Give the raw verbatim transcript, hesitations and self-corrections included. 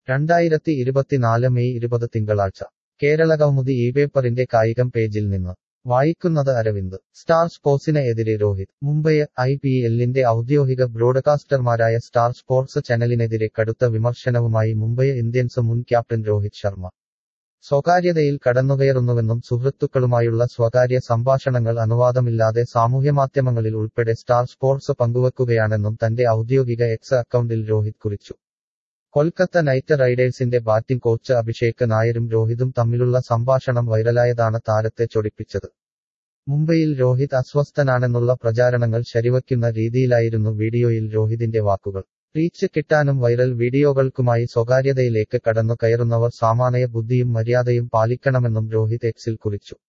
രണ്ടായിരത്തി ഇരുപത്തിനാല് മെയ് ഇരുപത് തിങ്കളാഴ്ച കേരള കൗമുദി ഈ പേപ്പറിന്റെ കായികം പേജിൽ നിന്ന് വായിക്കുന്നത് അരവിന്ദ്. സ്റ്റാർ സ്പോർട്സിന് എതിരെ രോഹിത്. മുംബൈ ഐ പി എല്ലിന്റെ ഔദ്യോഗിക ബ്രോഡ്കാസ്റ്റർമാരായ സ്റ്റാർ സ്പോർട്സ് ചാനലിനെതിരെ കടുത്ത വിമർശനവുമായി മുംബൈ ഇന്ത്യൻസ് മുൻ ക്യാപ്റ്റൻ രോഹിത് ശർമ്മ. സ്വകാര്യതയിൽ കടന്നുകയറുന്നുവെന്നും സുഹൃത്തുക്കളുമായുള്ള സ്വകാര്യ സംഭാഷണങ്ങൾ അനുവാദമില്ലാതെ സാമൂഹ്യമാധ്യമങ്ങളിൽ ഉൾപ്പെടെ സ്റ്റാർ സ്പോർട്സ് പങ്കുവെക്കുകയാണെന്നും തന്റെ ഔദ്യോഗിക എക്സ് അക്കൗണ്ടിൽ രോഹിത് കുറിച്ചു. കൊൽക്കത്ത നൈറ്റ് റൈഡേഴ്സിന്റെ ബാറ്റിംഗ് കോച്ച് അഭിഷേക് നായരും രോഹിതും തമ്മിലുള്ള സംഭാഷണം വൈറലായതാണ് താരത്തെ ചൊടിപ്പിച്ചത്. മുംബൈയിൽ രോഹിത് അസ്വസ്ഥനാണെന്നുള്ള പ്രചാരണങ്ങൾ ശരിവയ്ക്കുന്ന രീതിയിലായിരുന്നു വീഡിയോയിൽ രോഹിതിന്റെ വാക്കുകൾ. റീച്ച് കിട്ടാനും വൈറൽ വീഡിയോകൾക്കുമായി സ്വകാര്യതയിലേക്ക് കടന്നു കയറുന്നവർ സാമാന്യ ബുദ്ധിയും മര്യാദയും പാലിക്കണമെന്നും രോഹിത് എക്സിൽ കുറിച്ചു.